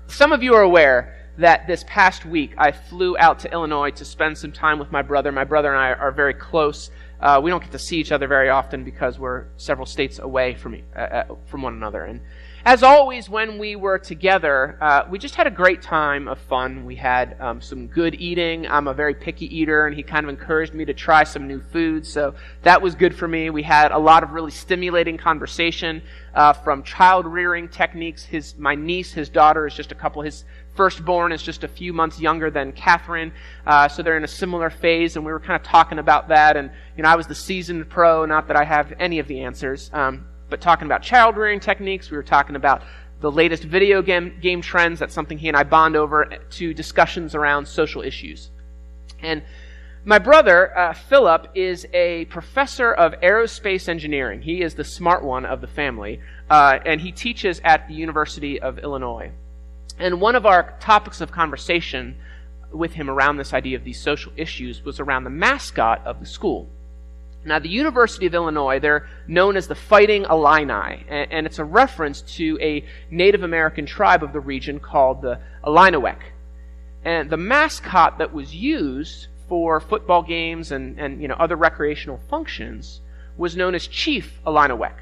Some of you are aware that this past week I flew out to Illinois to spend some time with my brother. My brother and I are very close. We don't get to see each other very often because we're several states away from one another. And as always, when we were together, we just had a great time of fun. We had some good eating. I'm a very picky eater, and he kind of encouraged me to try some new foods, so that was good for me. We had a lot of really stimulating conversation from child-rearing techniques. My niece, his daughter, is just his firstborn is just a few months younger than Catherine, so they're in a similar phase, and we were kind of talking about that. And I was the seasoned pro, not that I have any of the answers, but talking about child-rearing techniques. We were talking about the latest video game trends. That's something he and I bond over, to discussions around social issues. And my brother, Philip, is a professor of aerospace engineering. He is the smart one of the family, and he teaches at the University of Illinois. And one of our topics of conversation with him around this idea of these social issues was around the mascot of the school. Now, the University of Illinois, they're known as the Fighting Illini, and it's a reference to a Native American tribe of the region called the Illiniwek. And the mascot that was used for football games and other recreational functions was known as Chief Illiniwek,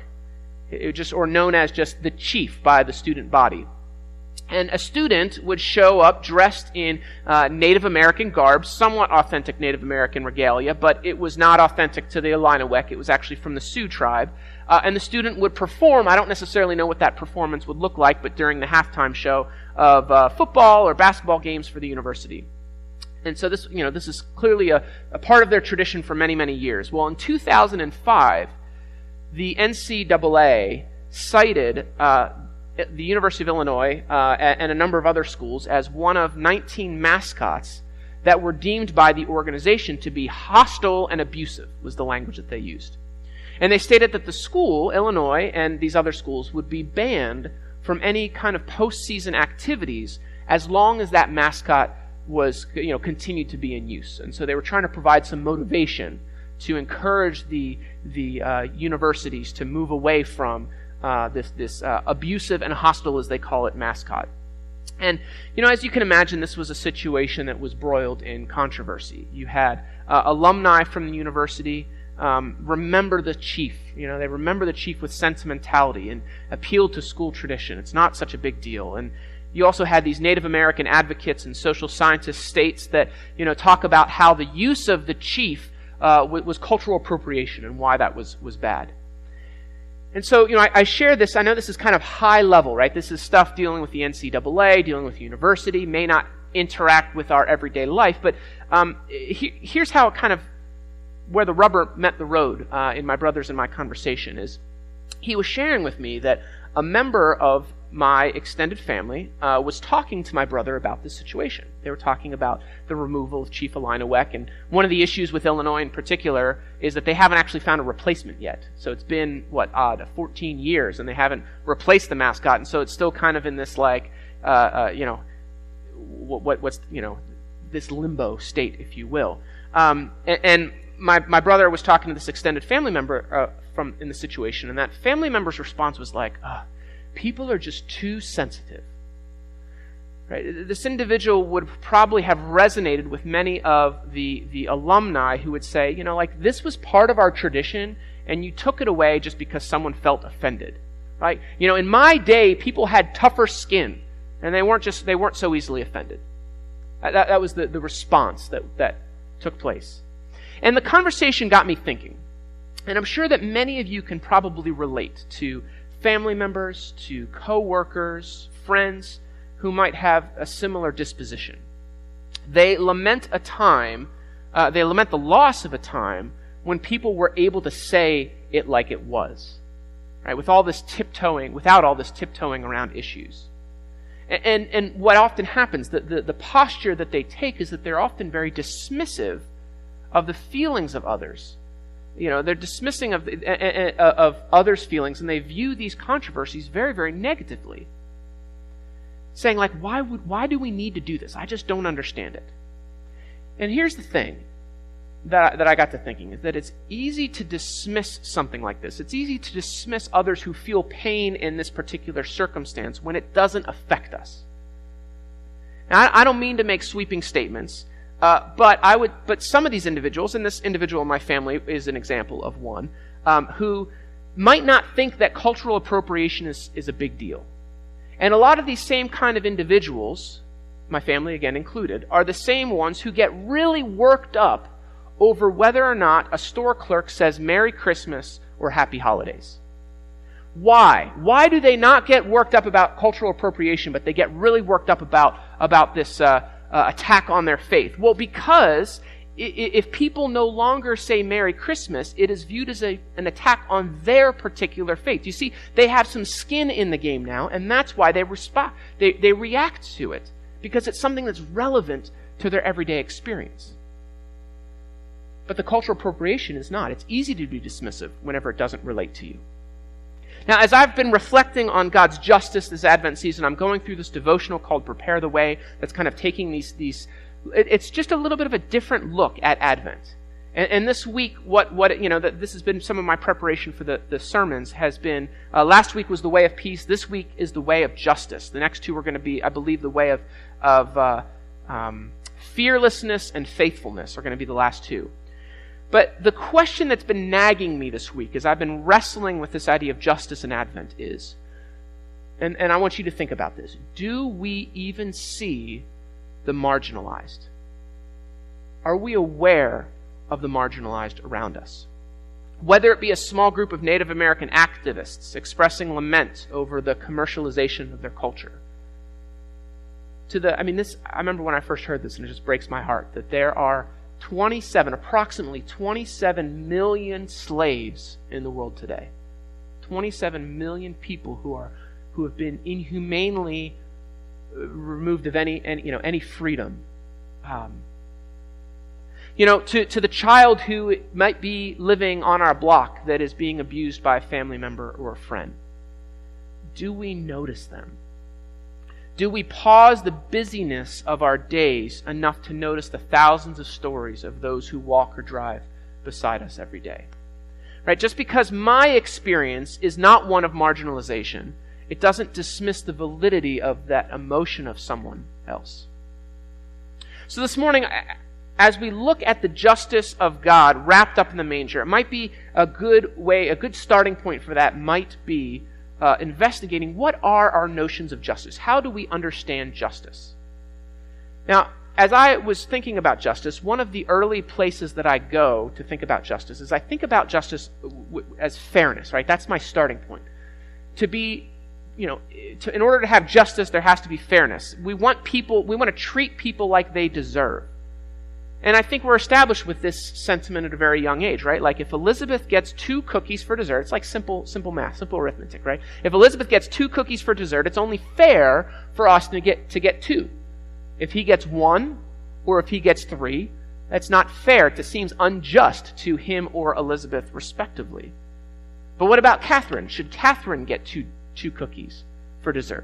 or known as just the Chief by the student body. And a student would show up dressed in Native American garb, somewhat authentic Native American regalia, but it was not authentic to the Illiniwek. It was actually from the Sioux tribe. And the student would perform. I don't necessarily know what that performance would look like, but during the halftime show of football or basketball games for the university. And so this is clearly a part of their tradition for many, many years. Well, in 2005, the NCAA cited the University of Illinois and a number of other schools as one of 19 mascots that were deemed by the organization to be hostile and abusive, was the language that they used. And they stated that the school, Illinois, and these other schools would be banned from any kind of postseason activities as long as that mascot was continued to be in use. And so they were trying to provide some motivation to encourage the universities to move away from this abusive and hostile, as they call it, mascot. And, as you can imagine, this was a situation that was broiled in controversy. You had alumni from the university remember the chief. They remember the chief with sentimentality and appealed to school tradition. It's not such a big deal. And you also had these Native American advocates and social scientist states that, talk about how the use of the chief was cultural appropriation and why that was bad. And so, I share this. I know this is kind of high level, right? This is stuff dealing with the NCAA, dealing with the university, may not interact with our everyday life, but here's how where the rubber met the road in my brother's and my conversation is he was sharing with me that a member of my extended family was talking to my brother about this situation. They were talking about the removal of Chief Illiniwek, and one of the issues with Illinois in particular is that they haven't actually found a replacement yet. So it's been, 14 years, and they haven't replaced the mascot, and so it's still kind of in this this limbo state, if you will. And my brother was talking to this extended family member in the situation, and that family member's response was like, people are just too sensitive. Right? This individual would probably have resonated with many of the alumni who would say, this was part of our tradition, and you took it away just because someone felt offended. Right? In my day, people had tougher skin, and they weren't so easily offended. That was the response that took place. And the conversation got me thinking. And I'm sure that many of you can probably relate to family members, to co-workers, friends who might have a similar disposition. They lament the loss of a time when people were able to say it like it was, right? Without all this tiptoeing around issues. And what often happens, the posture that they take is that they're often very dismissive of the feelings of others. They're dismissing of others' feelings, and they view these controversies very, very negatively. Saying, why do we need to do this? I just don't understand it. And here's the thing that I got to thinking, is that it's easy to dismiss something like this. It's easy to dismiss others who feel pain in this particular circumstance when it doesn't affect us. Now, I don't mean to make sweeping statements, but some of these individuals, and this individual in my family is an example of one, who might not think that cultural appropriation is a big deal. And a lot of these same kind of individuals, my family again included, are the same ones who get really worked up over whether or not a store clerk says Merry Christmas or Happy Holidays. Why? Why do they not get worked up about cultural appropriation, but they get really worked up about this attack on their faith? Well, because if people no longer say Merry Christmas, it is viewed as an attack on their particular faith. You see, they have some skin in the game now, and that's why they react to it, because it's something that's relevant to their everyday experience. But the cultural appropriation is not. It's easy to be dismissive whenever it doesn't relate to you. Now, as I've been reflecting on God's justice this Advent season, I'm going through this devotional called Prepare the Way that's kind of taking these it's just a little bit of a different look at Advent. And this week, this has been some of my preparation for the sermons has been, last week was the way of peace, this week is the way of justice. The next two are going to be, I believe, the way of fearlessness and faithfulness are going to be the last two. But the question that's been nagging me this week as I've been wrestling with this idea of justice in Advent is, and I want you to think about this, do we even see the marginalized? Are we aware of the marginalized around us? Whether it be a small group of Native American activists expressing lament over the commercialization of their culture. I remember when I first heard this, and it just breaks my heart, that there are approximately 27 million slaves in the world today. 27 million people who have been inhumanely removed of any freedom. To the child who might be living on our block that is being abused by a family member or a friend. Do we notice them? Do we pause the busyness of our days enough to notice the thousands of stories of those who walk or drive beside us every day? Right? Just because my experience is not one of marginalization, it doesn't dismiss the validity of that emotion of someone else. So this morning, as we look at the justice of God wrapped up in the manger, it might be a good starting point for that might be investigating what are our notions of justice. How do we understand justice? Now, as I was thinking about justice, one of the early places that I go to think about justice is I think about justice as fairness, right? That's my starting point. In order to have justice, there has to be fairness. We want to treat people like they deserve. And I think we're established with this sentiment at a very young age, right? Like if Elizabeth gets 2 cookies for dessert, it's like simple math, simple arithmetic, right? If Elizabeth gets 2 cookies for dessert, it's only fair for us to get 2. If he gets 1 or if he gets 3, that's not fair. It seems unjust to him or Elizabeth respectively. But what about Catherine? Should Catherine get 2 cookies for dessert?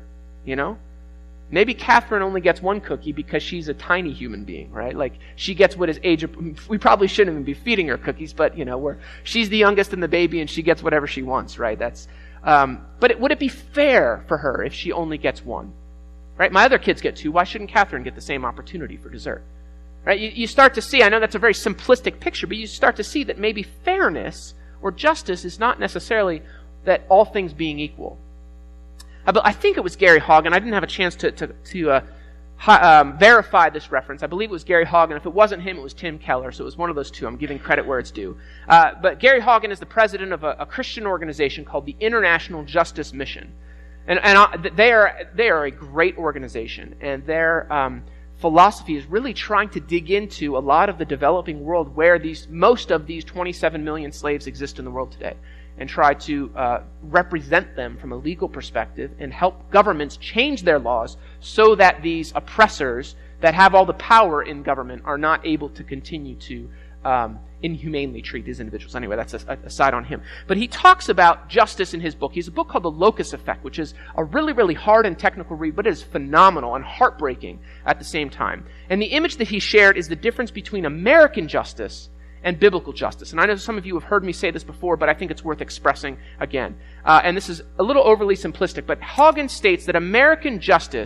Maybe Catherine only gets 1 cookie because she's a tiny human being, right? Like, she gets what is age... We probably shouldn't even be feeding her cookies, but, she's the youngest in the baby and she gets whatever she wants, right? Would it be fair for her if she only gets 1? Right? My other kids get 2. Why shouldn't Catherine get the same opportunity for dessert? Right? You start to see, I know that's a very simplistic picture, but you start to see that maybe fairness or justice is not necessarily that all things being equal. I think it was Gary Haugen. I didn't have a chance to verify this reference. I believe it was Gary Haugen. If it wasn't him, it was Tim Keller. So it was one of those two. I'm giving credit where it's due. But Gary Haugen is the president of a Christian organization called the International Justice Mission. And they are a great organization. And their philosophy is really trying to dig into a lot of the developing world where most of these 27 million slaves exist in the world today, and try to represent them from a legal perspective and help governments change their laws so that these oppressors that have all the power in government are not able to continue to inhumanely treat these individuals. Anyway, that's a side on him. But he talks about justice in his book. He has a book called The Locus Effect, which is a really, really hard and technical read, but it is phenomenal and heartbreaking at the same time. And the image that he shared is the difference between American justice and biblical justice. And I know some of you have heard me say this before, but I think it's worth expressing again. And this is a little overly simplistic, but Haugen states that American justice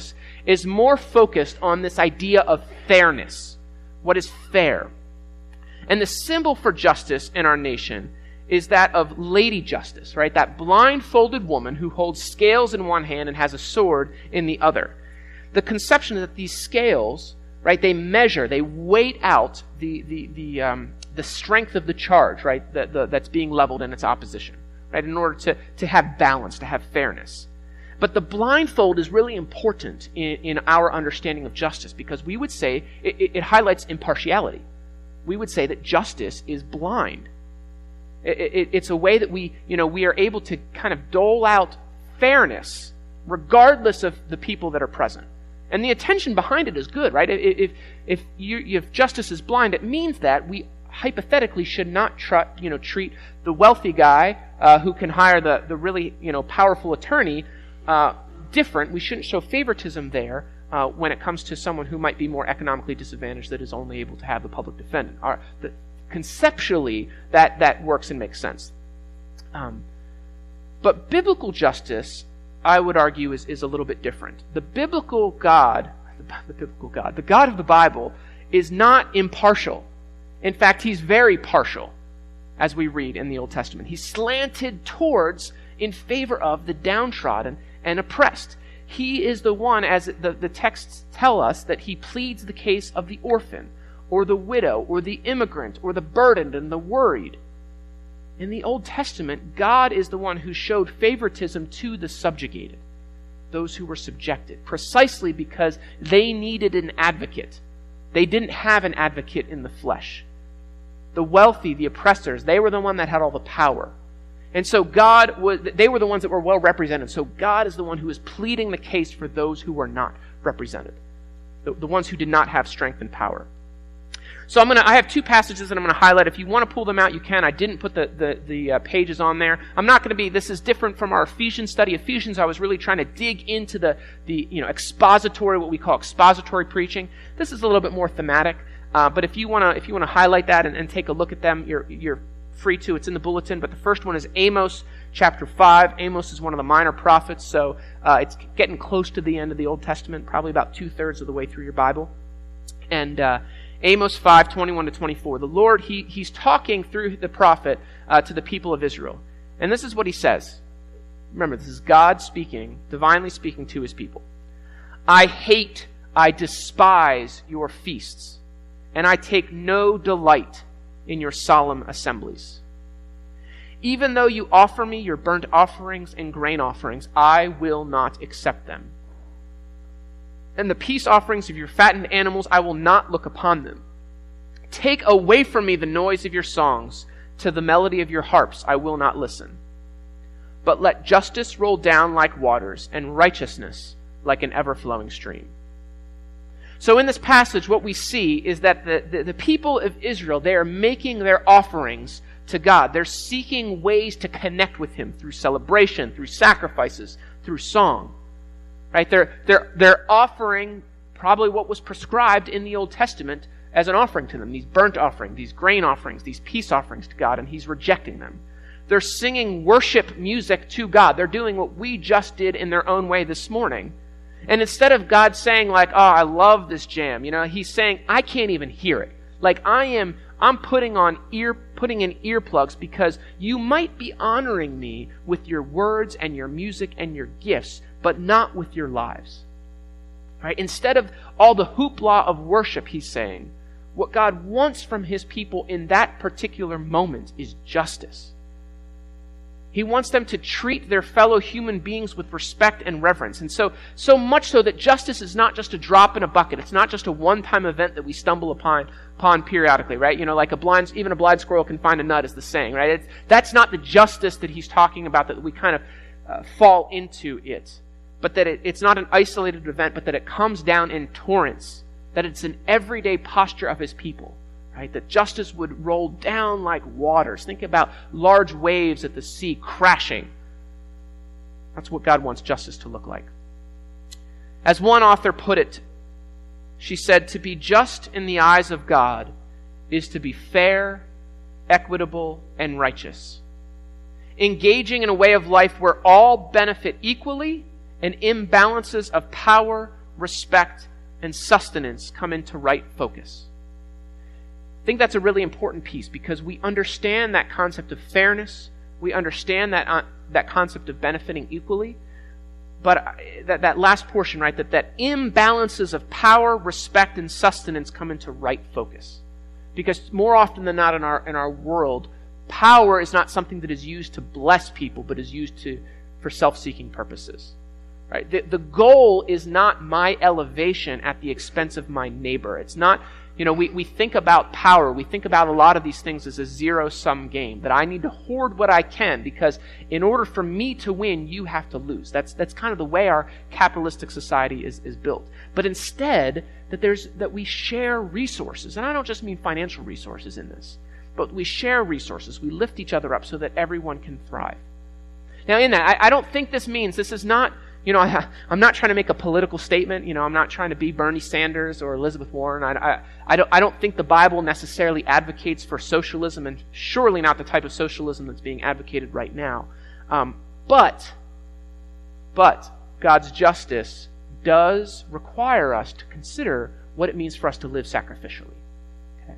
is more focused on this idea of fairness. What is fair? And the symbol for justice in our nation is that of Lady Justice, right? That blindfolded woman who holds scales in one hand and has a sword in the other. The conception that these scales, right, they measure, they weight out the strength of the charge, right, that's being leveled in its opposition, right, in order to have balance, to have fairness. But the blindfold is really important in our understanding of justice, because we would say it highlights impartiality. We would say that justice is blind. It's a way that we are able to kind of dole out fairness regardless of the people that are present. And the intention behind it is good, right? If justice is blind, it means that we hypothetically should not treat the wealthy guy who can hire the really powerful attorney different. We shouldn't show favoritism there when it comes to someone who might be more economically disadvantaged that is only able to have the public defendant. Conceptually, that works and makes sense. But biblical justice, I would argue, is a little bit different. The God of the Bible, is not impartial. In fact, he's very partial, as we read in the Old Testament. He's slanted towards, in favor of, the downtrodden and oppressed. He is the one, as the texts tell us, that he pleads the case of the orphan, or the widow, or the immigrant, or the burdened and the worried. In the Old Testament, God is the one who showed favoritism to the subjugated, those who were subjected, precisely because they needed an advocate. They didn't have an advocate in the flesh. The wealthy, the oppressors, they were the one that had all the power. And so they were the ones that were well represented. So God is the one who is pleading the case for those who were not represented, the ones who did not have strength and power. So I have two passages that I'm going to highlight. If you want to pull them out, you can. I didn't put the pages on there. I'm not going to be, this is different from our Ephesians study. Ephesians, I was really trying to dig into the expository, what we call expository preaching. This is a little bit more thematic. But if you want to highlight that and take a look at them, you're free to. It's in the bulletin. But the first one is Amos chapter 5. Amos is one of the minor prophets, so it's getting close to the end of the Old Testament, probably about 2/3 of the way through your Bible. And Amos 5:21-24. The Lord, he's talking through the prophet to the people of Israel. And this is what he says. Remember, this is God speaking, divinely speaking to his people. I despise your feasts, and I take no delight in your solemn assemblies. Even though you offer me your burnt offerings and grain offerings, I will not accept them. And the peace offerings of your fattened animals, I will not look upon them. Take away from me the noise of your songs. To the melody of your harps, I will not listen. But let justice roll down like waters, and righteousness like an ever-flowing stream. So in this passage, what we see is that the people of Israel, they are making their offerings to God. They're seeking ways to connect with him through celebration, through sacrifices, through song. Right? They're offering probably what was prescribed in the Old Testament as an offering to them. These burnt offerings, these grain offerings, these peace offerings to God, and he's rejecting them. They're singing worship music to God. They're doing what we just did in their own way this morning. And instead of God saying like, oh, I love this jam, he's saying, I can't even hear it. Like I'm putting in earplugs because you might be honoring me with your words and your music and your gifts, but not with your lives. Right? Instead of all the hoopla of worship, he's saying, what God wants from his people in that particular moment is justice. He wants them to treat their fellow human beings with respect and reverence. And so much so that justice is not just a drop in a bucket. It's not just a one-time event that we stumble upon periodically, right? Like even a blind squirrel can find a nut, is the saying, right? That's not the justice that he's talking about, that we kind of fall into it. But that it's not an isolated event, but that it comes down in torrents. That it's an everyday posture of his people. Right? That justice would roll down like waters. Think about large waves at the sea crashing. That's what God wants justice to look like. As one author put it, she said, to be just in the eyes of God is to be fair, equitable, and righteous. Engaging in a way of life where all benefit equally and imbalances of power, respect, and sustenance come into right focus. I think that's a really important piece because we understand that concept of fairness. We understand that concept of benefiting equally. But that last portion, right, that imbalances of power, respect, and sustenance come into right focus. Because more often than not in our world, power is not something that is used to bless people, but is used for self-seeking purposes. Right? The goal is not my elevation at the expense of my neighbor. It's not, we think about power. We think about a lot of these things as a zero-sum game, that I need to hoard what I can because in order for me to win, you have to lose. That's kind of the way our capitalistic society is built. But instead, that we share resources. And I don't just mean financial resources in this, but we share resources. We lift each other up so that everyone can thrive. Now in that, I don't think this is not, I'm not trying to make a political statement. I'm not trying to be Bernie Sanders or Elizabeth Warren. I don't think the Bible necessarily advocates for socialism, and surely not the type of socialism that's being advocated right now. But God's justice does require us to consider what it means for us to live sacrificially. Okay.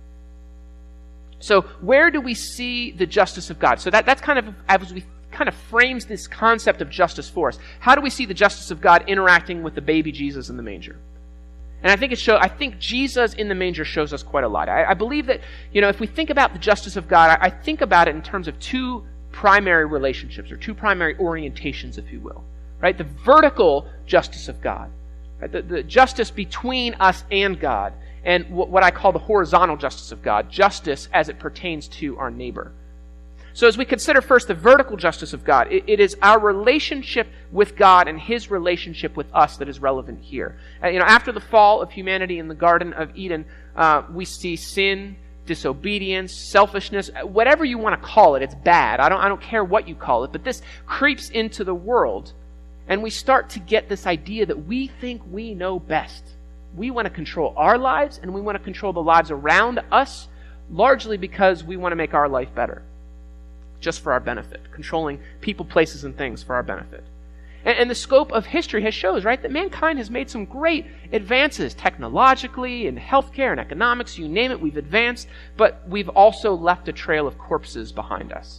So where do we see the justice of God? So that's kind of, as we kind of frames this concept of justice for us. How do we see the justice of God interacting with the baby Jesus in the manger? And I think Jesus in the manger shows us quite a lot. I believe that, if we think about the justice of God, I think about it in terms of two primary relationships, or two primary orientations, if you will. Right? The vertical justice of God. Right? The justice between us and God. And what I call the horizontal justice of God. Justice as it pertains to our neighbor. So as we consider first the vertical justice of God, it is our relationship with God and His relationship with us that is relevant here. After the fall of humanity in the Garden of Eden, we see sin, disobedience, selfishness, whatever you want to call it. It's bad. I don't care what you call it, but this creeps into the world, and we start to get this idea that we think we know best. We want to control our lives, and we want to control the lives around us, largely because we want to make our life better. Just for our benefit, controlling people, places, and things for our benefit. And the scope of history has shows, right, that mankind has made some great advances technologically, in healthcare, and economics, you name it, we've advanced, but we've also left a trail of corpses behind us.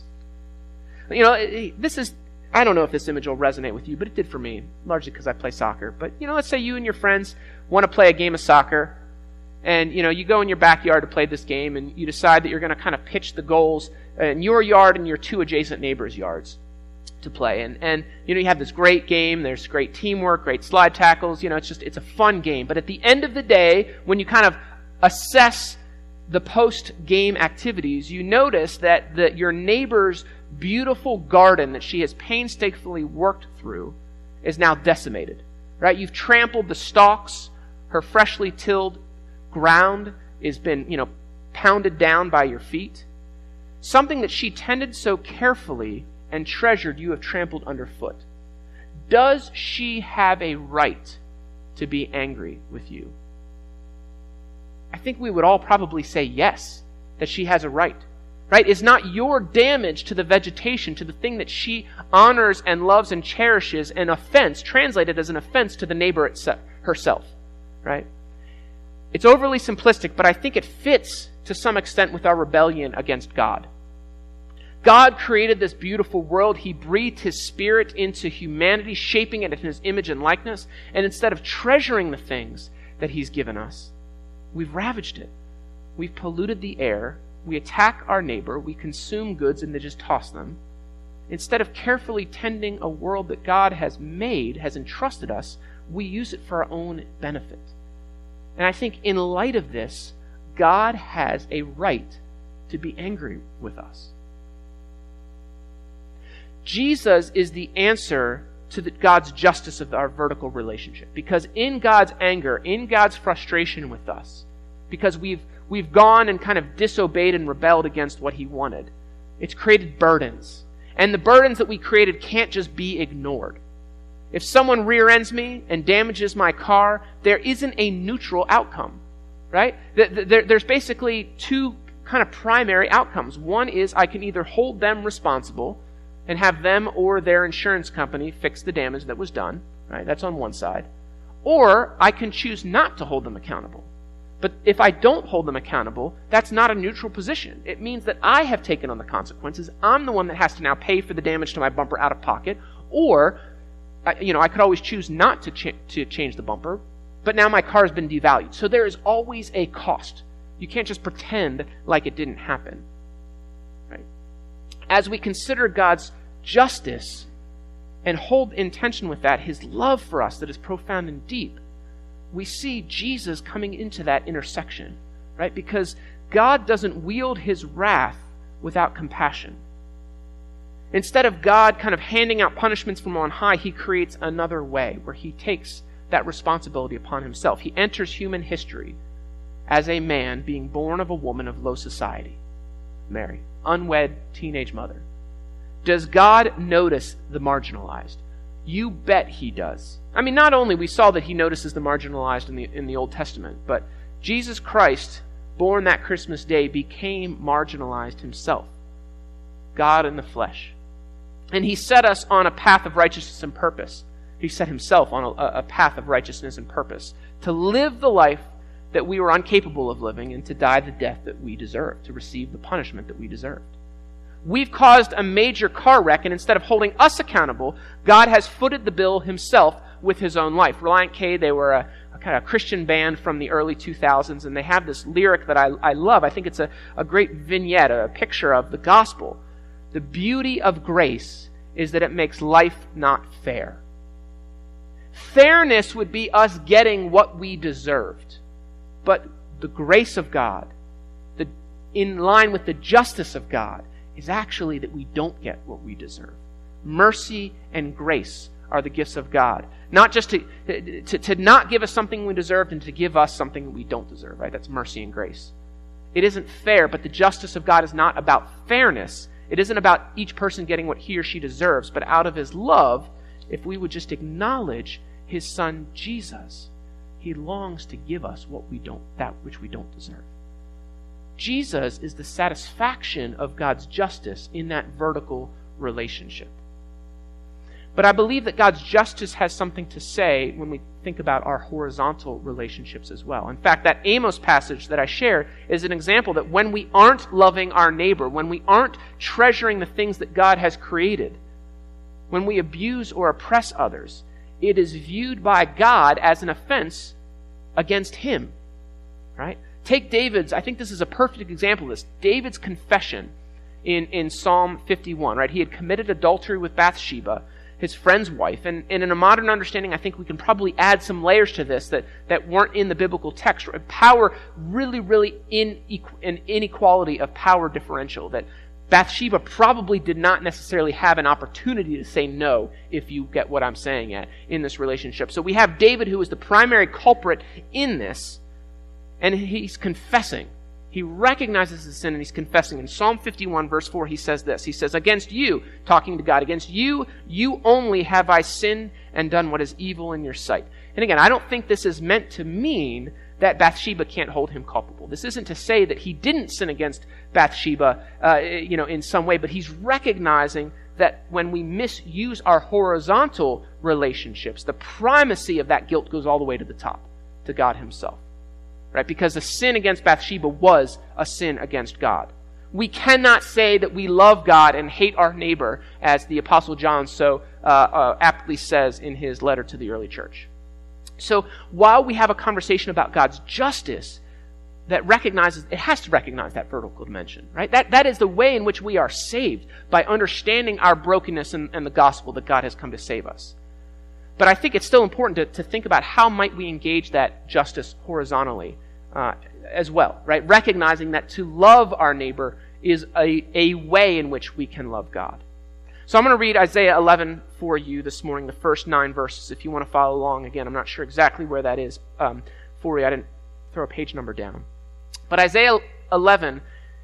This is, I don't know if this image will resonate with you, but it did for me, largely because I play soccer. But, let's say you and your friends want to play a game of soccer, and, you go in your backyard to play this game, and you decide that you're going to kind of pitch the goals in your yard and your two adjacent neighbors' yards to play. And you have this great game, there's great teamwork, great slide tackles, it's a fun game. But at the end of the day, when you kind of assess the post-game activities, you notice that your neighbor's beautiful garden that she has painstakingly worked through is now decimated. Right? You've trampled the stalks, her freshly tilled ground has been, pounded down by your feet. Something that she tended so carefully and treasured, you have trampled underfoot. Does she have a right to be angry with you? I think we would all probably say yes, that she has a right. Right? Is not your damage to the vegetation, to the thing that she honors and loves and cherishes, an offense, translated as an offense to the neighbor herself? Right? It's overly simplistic, but I think it fits to some extent with our rebellion against God. God created this beautiful world. He breathed His Spirit into humanity, shaping it in His image and likeness. And instead of treasuring the things that He's given us, we've ravaged it. We've polluted the air. We attack our neighbor. We consume goods and they just toss them. Instead of carefully tending a world that God has made, has entrusted us, we use it for our own benefit. And I think in light of this, God has a right to be angry with us. Jesus is the answer to God's justice of our vertical relationship. Because in God's anger, in God's frustration with us, because we've gone and kind of disobeyed and rebelled against what He wanted, it's created burdens. And the burdens that we created can't just be ignored. If someone rear-ends me and damages my car, there isn't a neutral outcome, right? There's basically two kind of primary outcomes. One is I can either hold them responsible and have them or their insurance company fix the damage that was done, right? That's on one side. Or I can choose not to hold them accountable. But if I don't hold them accountable, that's not a neutral position. It means that I have taken on the consequences. I'm the one that has to now pay for the damage to my bumper out of pocket. Or, I could always choose not to change the bumper, but now my car has been devalued. So there is always a cost. You can't just pretend like it didn't happen. Right? As we consider God's justice and hold in tension with that his love for us that is profound and deep, we see Jesus coming into that intersection, right? Because God doesn't wield his wrath without compassion. Instead of God kind of handing out punishments from on high, he creates another way where he takes that responsibility upon himself. He enters human history as a man being born of a woman of low society, Mary, unwed teenage mother. Does God notice the marginalized? You bet he does. I mean, not only we saw that he notices the marginalized in the Old Testament, but Jesus Christ, born that Christmas day, became marginalized himself. God in the flesh. And he set us on a path of righteousness and purpose. He set himself on a path of righteousness and purpose to live the life that we were incapable of living and to die the death that we deserved, to receive the punishment that we deserved. We've caused a major car wreck, and instead of holding us accountable, God has footed the bill himself with his own life. Relient K, they were a kind of Christian band from the early 2000s, and they have this lyric that I love. I think it's a great vignette, a picture of the gospel. The beauty of grace is that it makes life not fair. Fairness would be us getting what we deserved. But the grace of God, in line with the justice of God, is actually that we don't get what we deserve. Mercy and grace are the gifts of God. Not just to not give us something we deserved and to give us something we don't deserve, right? That's mercy and grace. It isn't fair, but the justice of God is not about fairness. It isn't about each person getting what he or she deserves, but out of his love, if we would just acknowledge his son Jesus, he longs to give us that which we don't deserve. Jesus is the satisfaction of God's justice in that vertical relationship. But I believe that God's justice has something to say when we think about our horizontal relationships as well. In fact, that Amos passage that I shared is an example that when we aren't loving our neighbor, when we aren't treasuring the things that God has created, when we abuse or oppress others, it is viewed by God as an offense against him. Right? Take David's, I think this is a perfect example of this, David's confession in Psalm 51. Right? He had committed adultery with Bathsheba, his friend's wife. And in a modern understanding, I think we can probably add some layers to this that weren't in the biblical text. Power, really an inequality of power differential. That Bathsheba probably did not necessarily have an opportunity to say no, if you get what I'm saying in this relationship. So we have David, who is the primary culprit in this, and he's confessing. He recognizes his sin and he's confessing. In Psalm 51, verse 4, he says this. He says, against you, talking to God, against you only have I sinned and done what is evil in your sight. And again, I don't think this is meant to mean that Bathsheba can't hold him culpable. This isn't to say that he didn't sin against Bathsheba, in some way, but he's recognizing that when we misuse our horizontal relationships, the primacy of that guilt goes all the way to the top, to God himself. Right? Because the sin against Bathsheba was a sin against God. We cannot say that we love God and hate our neighbor, as the Apostle John so aptly says in his letter to the early church. So while we have a conversation about God's justice that recognizes, it has to recognize that vertical dimension, right? That is the way in which we are saved, by understanding our brokenness and the gospel that God has come to save us. But I think it's still important to think about how might we engage that justice horizontally as well, right? Recognizing that to love our neighbor is a way in which we can love God. So I'm going to read Isaiah 11 for you this morning, the first 9 verses, if you want to follow along. Again, I'm not sure exactly where that is for you. I didn't throw a page number down. But Isaiah 11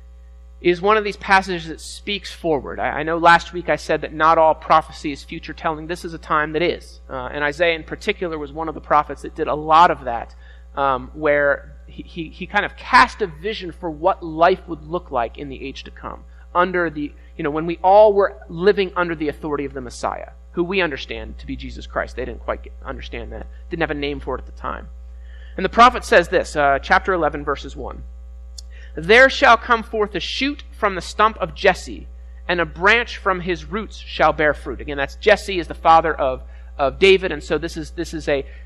is one of these passages that speaks forward. I know last week I said that not all prophecy is future telling. This is a time that is. And Isaiah in particular was one of the prophets that did a lot of that, where he kind of cast a vision for what life would look like in the age to come, under when we all were living under the authority of the Messiah. who we understand to be Jesus Christ. They didn't quite understand that. Didn't have a name for it at the time. And the prophet says this, chapter 11, verses 1. There shall come forth a shoot from the stump of Jesse, and a branch from his roots shall bear fruit. Again, that's Jesse is the father of David, and so this is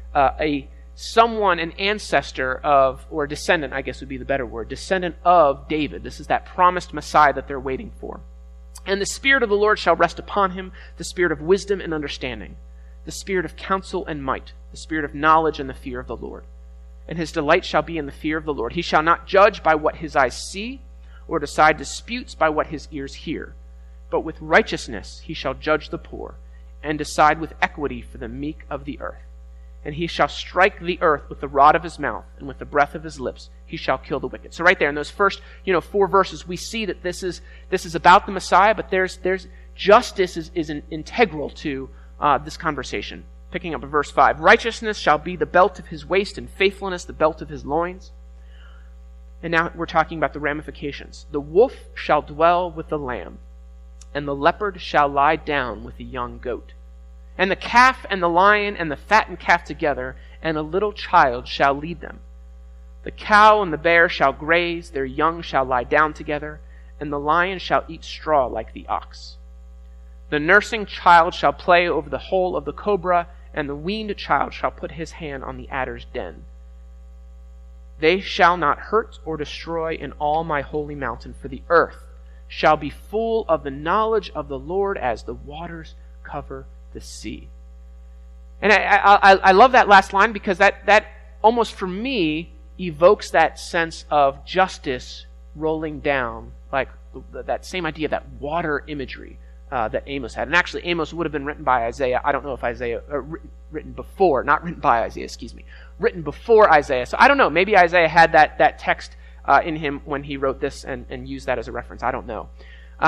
an ancestor of, or a descendant, I guess would be the better word, descendant of David. This is that promised Messiah that they're waiting for. And the Spirit of the Lord shall rest upon him, the Spirit of wisdom and understanding, the Spirit of counsel and might, the Spirit of knowledge and the fear of the Lord. And his delight shall be in the fear of the Lord. He shall not judge by what his eyes see, or decide disputes by what his ears hear. But with righteousness he shall judge the poor, and decide with equity for the meek of the earth. And he shall strike the earth with the rod of his mouth, and with the breath of his lips he shall kill the wicked. So right there in those first 4 verses, we see that this is about the Messiah, but there's justice is integral to this conversation. Picking up at verse 5, righteousness shall be the belt of his waist, and faithfulness the belt of his loins. And now we're talking about the ramifications. The wolf shall dwell with the lamb, and the leopard shall lie down with the young goat. And the calf and the lion and the fattened calf together, and a little child shall lead them. The cow and the bear shall graze, their young shall lie down together, and the lion shall eat straw like the ox. The nursing child shall play over the hole of the cobra, and the weaned child shall put his hand on the adder's den. They shall not hurt or destroy in all my holy mountain, for the earth shall be full of the knowledge of the Lord as the waters cover the sea. And I love that last line, because that almost for me evokes that sense of justice rolling down, like that same idea, that water imagery that Amos had. And actually Amos would have been written by Isaiah. I don't know if Isaiah, written before Isaiah. So I don't know, maybe Isaiah had that text in him when he wrote this and used that as a reference. I don't know.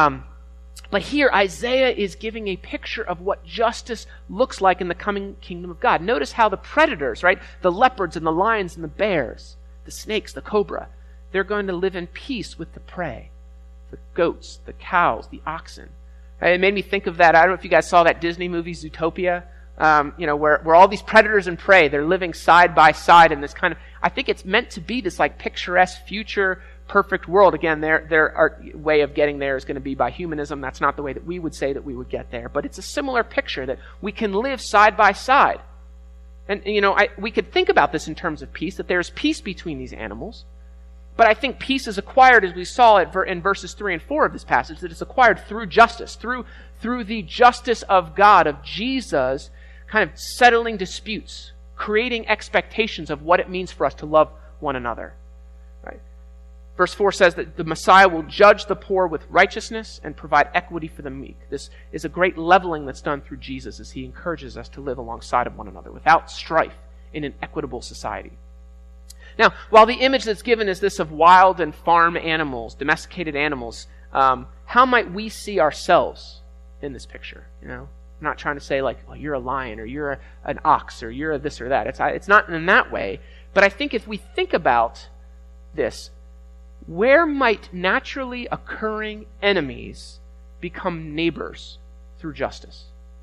But here, Isaiah is giving a picture of what justice looks like in the coming kingdom of God. Notice how the predators, right, the leopards and the lions and the bears, the snakes, the cobra, they're going to live in peace with the prey, the goats, the cows, the oxen. It made me think of that. I don't know if you guys saw that Disney movie, Zootopia, where all these predators and prey, they're living side by side in this kind of, I think it's meant to be this like picturesque future perfect world. Again, their way of getting there is going to be by humanism. That's not the way that we would say that we would get there. But it's a similar picture that we can live side by side. And, we could think about this in terms of peace, that there's peace between these animals. But I think peace is acquired, as we saw in verses 3 and 4 of this passage, that it's acquired through justice, through the justice of God, of Jesus, kind of settling disputes, creating expectations of what it means for us to love one another. Right? Verse 4 says that the Messiah will judge the poor with righteousness and provide equity for the meek. This is a great leveling that's done through Jesus as he encourages us to live alongside of one another without strife in an equitable society. Now, while the image that's given is this of wild and farm animals, domesticated animals, how might we see ourselves in this picture? I'm not trying to say like, well, you're a lion or you're an ox or you're a this or that. It's not in that way. But I think if we think about this, where might naturally occurring enemies become neighbors through justice?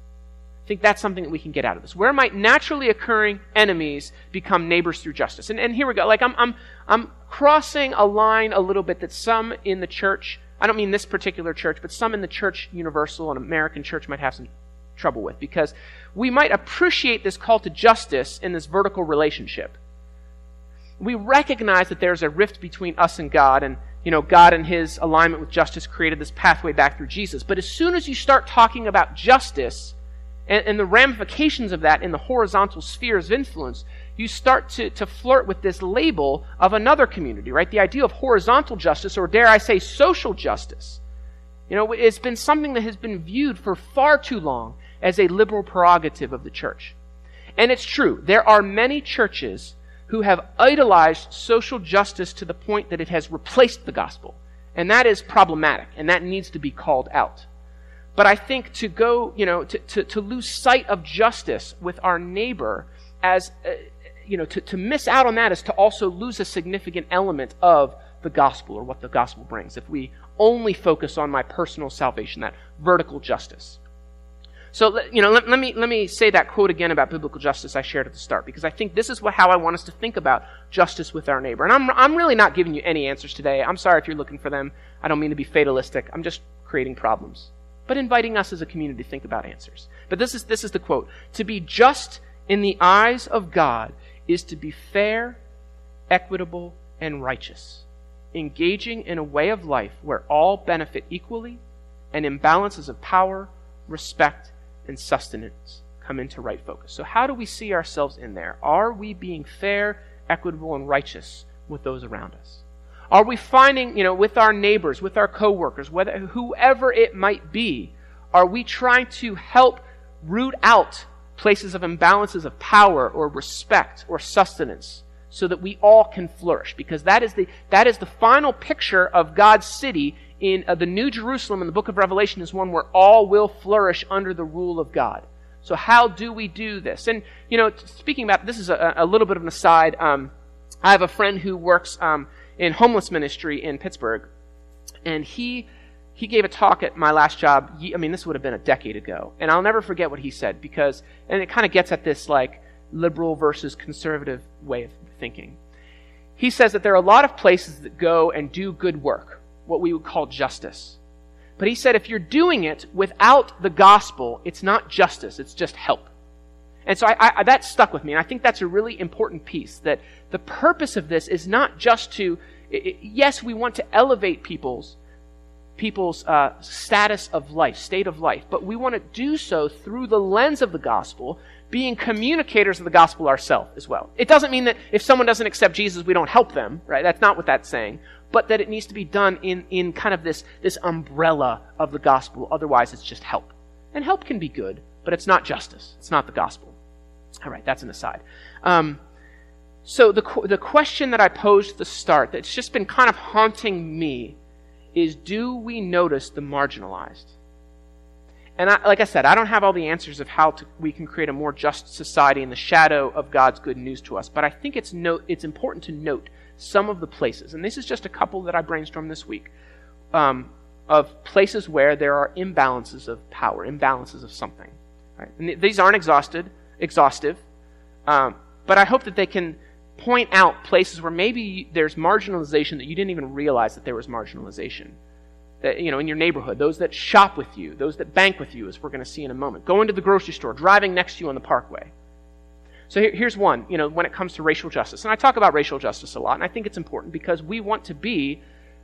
I think that's something that we can get out of this. Where might naturally occurring enemies become neighbors through justice? And here we go. Like I'm crossing a line a little bit that some in the church, I don't mean this particular church, but some in the church universal and American church might have some trouble with, because we might appreciate this call to justice in this vertical relationship. We recognize that there's a rift between us and God, and God and his alignment with justice created this pathway back through Jesus. But as soon as you start talking about justice and the ramifications of that in the horizontal spheres of influence, you start to flirt with this label of another community, right? The idea of horizontal justice, or dare I say social justice. It's been something that has been viewed for far too long as a liberal prerogative of the church. And it's true. There are many churches who have idolized social justice to the point that it has replaced the gospel. And that is problematic, and that needs to be called out. But I think to go, to lose sight of justice with our neighbor as, to miss out on that is to also lose a significant element of the gospel, or what the gospel brings, if we only focus on my personal salvation, that vertical justice. So, let me say that quote again about biblical justice I shared at the start, because I think this is how I want us to think about justice with our neighbor. And I'm really not giving you any answers today. I'm sorry if you're looking for them. I don't mean to be fatalistic. I'm just creating problems, but inviting us as a community to think about answers. But this is the quote. To be just in the eyes of God is to be fair, equitable, and righteous, engaging in a way of life where all benefit equally and imbalances of power, respect, and sustenance come into right focus. So how do we see ourselves in there? Are we being fair, equitable, and righteous with those around us? Are we finding, with our neighbors, with our coworkers, whoever it might be, are we trying to help root out places of imbalances of power or respect or sustenance so that we all can flourish? Because that is the final picture of God's city in the New Jerusalem in the book of Revelation, is one where all will flourish under the rule of God. So how do we do this? And, speaking about, this is a little bit of an aside. I have a friend who works in homeless ministry in Pittsburgh, and he gave a talk at my last job. This would have been a decade ago, and I'll never forget what he said, and it kind of gets at this like liberal versus conservative way of thinking. He says that there are a lot of places that go and do good work, what we would call justice. But he said if you're doing it without the gospel, it's not justice, it's just help. And so that stuck with me, and I think that's a really important piece, that the purpose of this is not just to, yes, we want to elevate people's status of life, state of life, but we want to do so through the lens of the gospel, being communicators of the gospel ourselves as well. It doesn't mean that if someone doesn't accept Jesus, we don't help them, right? That's not what that's saying. But that it needs to be done in kind of this umbrella of the gospel. Otherwise, it's just help. And help can be good, but it's not justice. It's not the gospel. All right, that's an aside. So the question that I posed at the start, that's just been kind of haunting me, is do we notice the marginalized? And like I said, I don't have all the answers of how we can create a more just society in the shadow of God's good news to us. But I think it's important to note some of the places, and this is just a couple that I brainstormed this week, of places where there are imbalances of power, imbalances of something. Right? And these aren't exhaustive, but I hope that they can point out places where maybe there's marginalization that you didn't even realize that there was marginalization. That, in your neighborhood, those that shop with you, those that bank with you, as we're going to see in a moment, going to the grocery store, driving next to you on the parkway. So here's one, when it comes to racial justice. And I talk about racial justice a lot, and I think it's important because we want to be,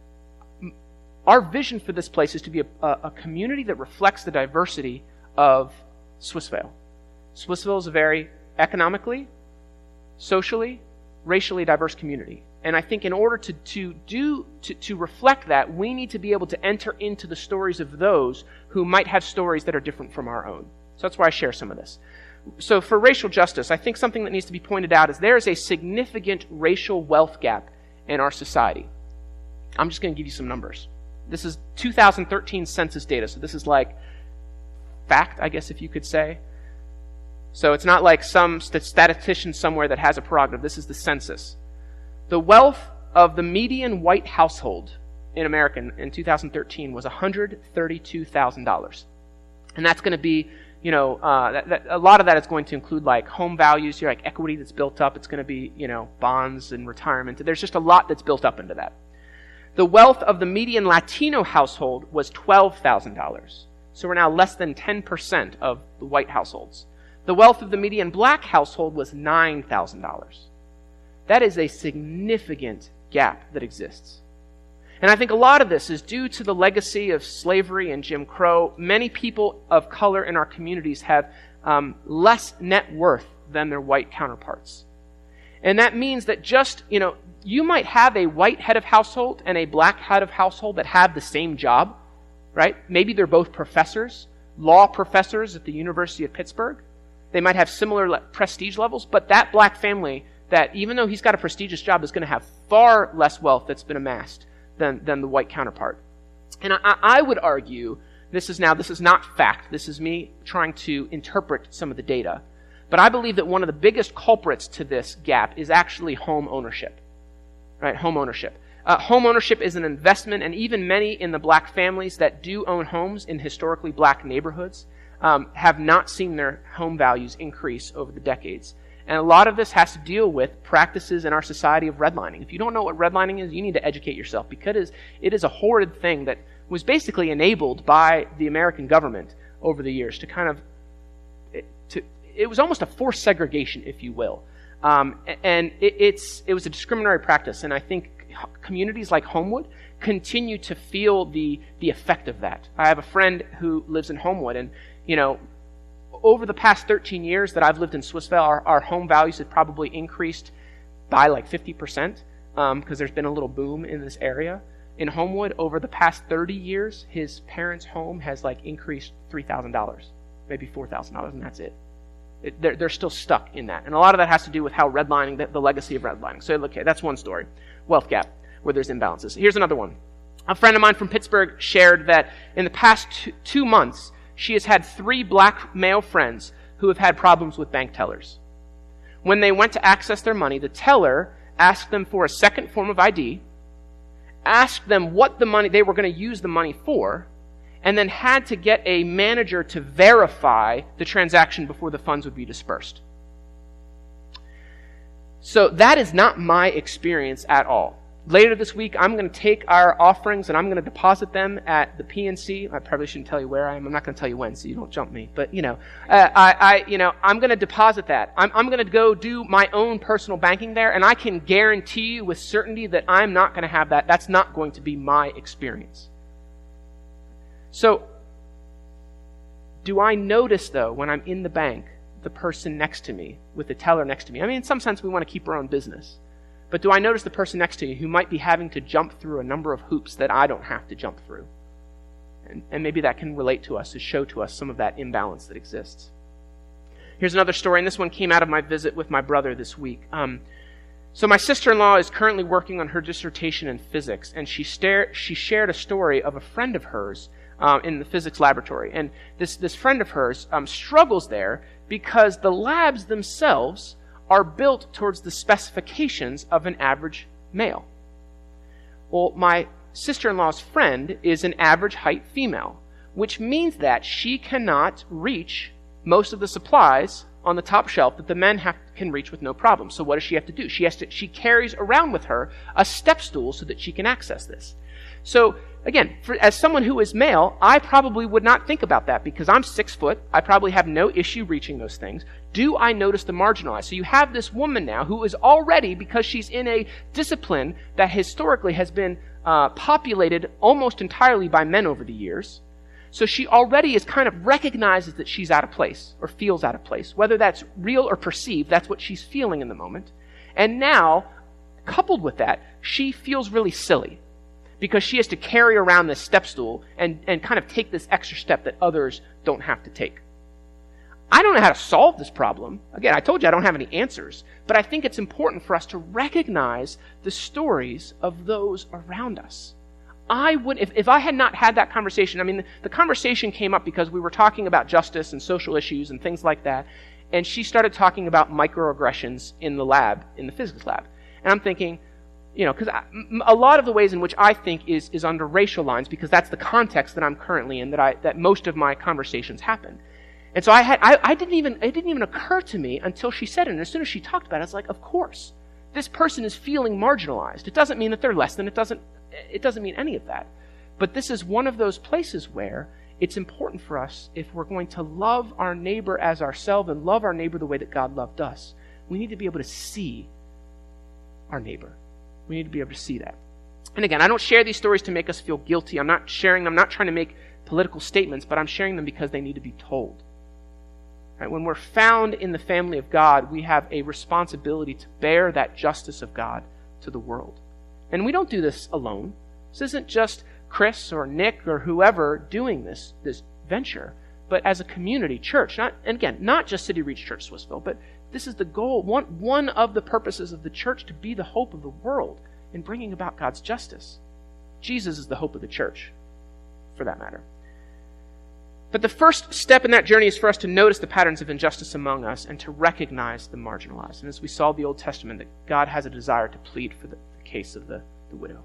our vision for this place is to be a community that reflects the diversity of Swissvale. Swissvale is a very economically, socially, racially diverse community. And I think in order to reflect that, we need to be able to enter into the stories of those who might have stories that are different from our own. So that's why I share some of this. So for racial justice, I think something that needs to be pointed out is there is a significant racial wealth gap in our society. I'm just going to give you some numbers. This is 2013 census data, so this is like fact, I guess, if you could say. So it's not like some statistician somewhere that has a prerogative. This is the census. The wealth of the median white household in America in 2013 was $132,000. And that's going to be, a lot of that is going to include like home values, like equity that's built up. It's going to be, bonds and retirement. There's just a lot that's built up into that. The wealth of the median Latino household was $12,000. So we're now less than 10% of the white households. The wealth of the median black household was $9,000. That is a significant gap that exists. And I think a lot of this is due to the legacy of slavery and Jim Crow. Many people of color in our communities have less net worth than their white counterparts. And that means that just, you might have a white head of household and a black head of household that have the same job, right? Maybe they're both professors, law professors at the University of Pittsburgh. They might have similar prestige levels, but that black family, that even though he's got a prestigious job, is going to have far less wealth that's been amassed than the white counterpart. And I would argue, this is not fact, this is me trying to interpret some of the data, but I believe that one of the biggest culprits to this gap is actually home ownership. Right? Home ownership. Home ownership is an investment, and even many in the black families that do own homes in historically black neighborhoods, have not seen their home values increase over the decades. And a lot of this has to deal with practices in our society of redlining. If you don't know what redlining is, you need to educate yourself, because it is a horrid thing that was basically enabled by the American government over the years to kind of, it was almost a forced segregation, if you will. And it was a discriminatory practice, and I think communities like Homewood continue to feel the effect of that. I have a friend who lives in Homewood, and over the past 13 years that I've lived in Swissvale, our home values have probably increased by like 50%, because there's been a little boom in this area. In Homewood, over the past 30 years, his parents' home has like increased $3,000, maybe $4,000, and that's it. They're still stuck in that. And a lot of that has to do with how redlining, the legacy of redlining. So, okay, that's one story. Wealth gap, where there's imbalances. Here's another one. A friend of mine from Pittsburgh shared that in the past 2 months, she has had 3 black male friends who have had problems with bank tellers. When they went to access their money, the teller asked them for a second form of ID, asked them what the money they were going to use the money for, and then had to get a manager to verify the transaction before the funds would be dispersed. So that is not my experience at all. Later this week, I'm going to take our offerings and I'm going to deposit them at the PNC. I probably shouldn't tell you where I am. I'm not going to tell you when, so you don't jump me. But I'm going to deposit that. I'm going to go do my own personal banking there, and I can guarantee you with certainty that I'm not going to have that. That's not going to be my experience. So, do I notice though when I'm in the bank the person next to me with the teller next to me? I mean, in some sense, we want to keep our own business. But do I notice the person next to me who might be having to jump through a number of hoops that I don't have to jump through? And maybe that can relate to us, to show to us some of that imbalance that exists. Here's another story, and this one came out of my visit with my brother this week. So my sister-in-law is currently working on her dissertation in physics, and she shared a story of a friend of hers in the physics laboratory. And this friend of hers struggles there because the labs themselves are built towards the specifications of an average male. Well, my sister-in-law's friend is an average height female, which means that she cannot reach most of the supplies on the top shelf that the men can reach with no problem. So what does she have to do? She carries around with her a step stool so that she can access this. So again, as someone who is male, I probably would not think about that because I'm 6 foot. I probably have no issue reaching those things. Do I notice the marginalized? So you have this woman now who is already, because she's in a discipline that historically has been populated almost entirely by men over the years. So she already is kind of recognizes that she's out of place or feels out of place. Whether that's real or perceived, that's what she's feeling in the moment. And now, coupled with that, she feels really silly because she has to carry around this step stool and kind of take this extra step that others don't have to take. I don't know how to solve this problem. Again, I told you I don't have any answers, but I think it's important for us to recognize the stories of those around us. I would, if I had not had that conversation, I mean, the conversation came up because we were talking about justice and social issues and things like that, and she started talking about microaggressions in the lab, in the physics lab. And I'm thinking, because a lot of the ways in which I think is under racial lines, because that's the context that I'm currently in, that most of my conversations happen. And so it didn't even occur to me until she said it. And as soon as she talked about it, I was like, of course, this person is feeling marginalized. It doesn't mean that they're less than. It doesn't mean any of that. But this is one of those places where it's important for us, if we're going to love our neighbor as ourselves and love our neighbor the way that God loved us, we need to be able to see our neighbor. We need to be able to see that. And again, I don't share these stories to make us feel guilty. I'm not sharing them. I'm not trying to make political statements, but I'm sharing them because they need to be told. Right? When we're found in the family of God, we have a responsibility to bear that justice of God to the world. And we don't do this alone. This isn't just Chris or Nick or whoever doing this venture, but as a community, church. Not just City Reach Church Swissvale, but this is the goal. One of the purposes of the church to be the hope of the world in bringing about God's justice. Jesus is the hope of the church, for that matter. But the first step in that journey is for us to notice the patterns of injustice among us and to recognize the marginalized. And as we saw in the Old Testament, that God has a desire to plead for the case of the widow.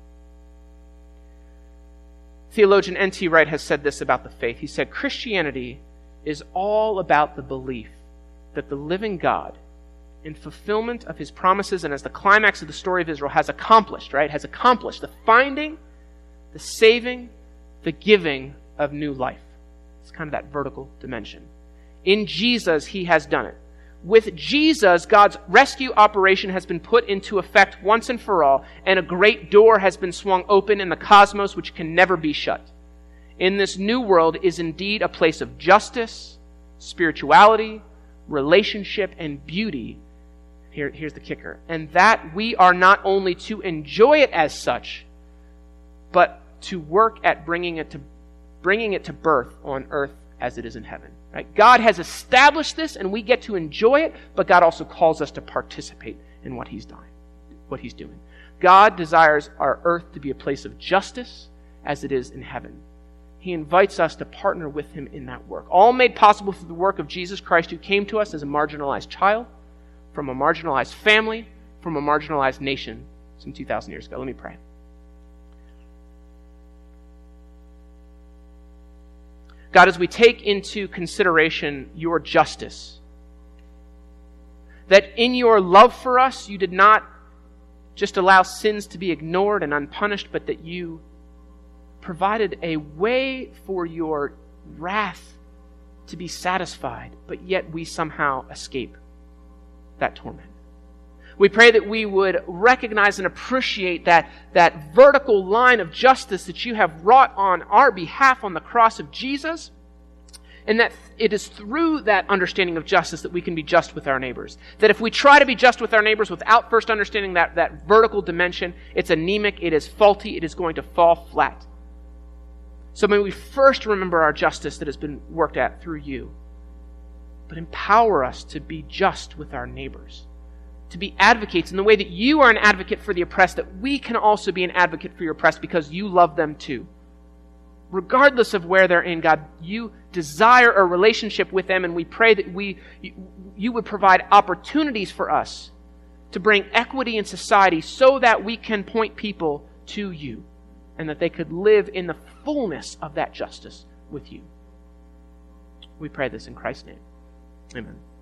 Theologian N.T. Wright has said this about the faith. He said, Christianity is all about the belief that the living God, in fulfillment of his promises and as the climax of the story of Israel, has accomplished the finding, the saving, the giving of new life. It's kind of that vertical dimension. In Jesus, he has done it. With Jesus, God's rescue operation has been put into effect once and for all, and a great door has been swung open in the cosmos which can never be shut. In this new world is indeed a place of justice, spirituality, relationship, and beauty. Here's the kicker. And that we are not only to enjoy it as such, but to work at bringing it to birth on earth as it is in heaven. Right? God has established this, and we get to enjoy it, but God also calls us to participate in what he's doing. God desires our earth to be a place of justice as it is in heaven. He invites us to partner with him in that work. All made possible through the work of Jesus Christ, who came to us as a marginalized child, from a marginalized family, from a marginalized nation some 2,000 years ago. Let me pray. God, as we take into consideration your justice, that in your love for us, you did not just allow sins to be ignored and unpunished, but that you provided a way for your wrath to be satisfied, but yet we somehow escape that torment. We pray that we would recognize and appreciate that vertical line of justice that you have wrought on our behalf on the cross of Jesus, and that it is through that understanding of justice that we can be just with our neighbors. That if we try to be just with our neighbors without first understanding that vertical dimension, it's anemic, it is faulty, it is going to fall flat. So may we first remember our justice that has been worked at through you, but empower us to be just with our neighbors, to be advocates in the way that you are an advocate for the oppressed, that we can also be an advocate for your oppressed because you love them too. Regardless of where they're in, God, you desire a relationship with them, and we pray that you would provide opportunities for us to bring equity in society so that we can point people to you and that they could live in the fullness of that justice with you. We pray this in Christ's name. Amen.